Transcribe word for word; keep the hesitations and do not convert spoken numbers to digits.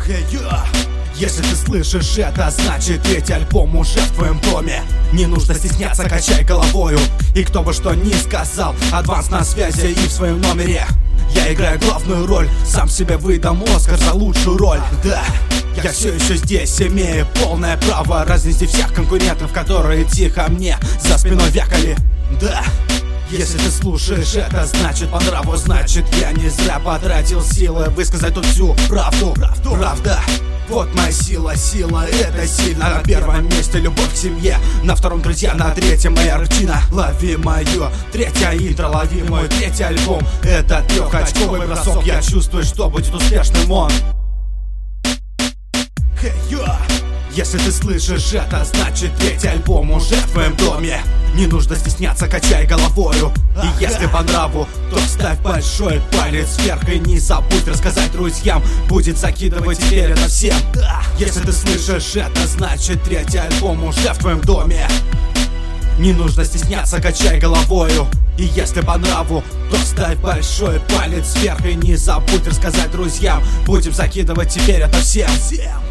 Hey, yeah. Если ты слышишь это, значит третий альбом уже в твоем доме. Не нужно стесняться, качай головою. И кто бы что ни сказал, Адванс на связи и в своем номере. Я играю главную роль, сам себе выдам Оскар за лучшую роль. Да, я все еще здесь, имею полное право разнести всех конкурентов, которые тихо мне за спиной вякали. Да, если ты слушаешь это, значит по нраву, значит я не зря потратил силы высказать тут всю правду. Правда, вот моя сила, сила, это сильно. На первом месте любовь к семье, на втором друзья, на третьем моя рутина. Лови мое третье интро, лови мой третий альбом. Это трехочковый бросок, я чувствую, что будет успешным он. Hey, yeah. Если ты слышишь это, значит третий альбом уже в твоем доме. Не нужно стесняться, качай головою. И если по нраву, то ставь большой палец вверх. И не забудь рассказать друзьям, будет закидывать теперь это всем. Если ты слышишь это, значит третий альбом уже в твоем доме. Не нужно стесняться, качай головою. И если по нраву, то ставь большой палец вверх. И не забудь рассказать друзьям, будем закидывать теперь это всем.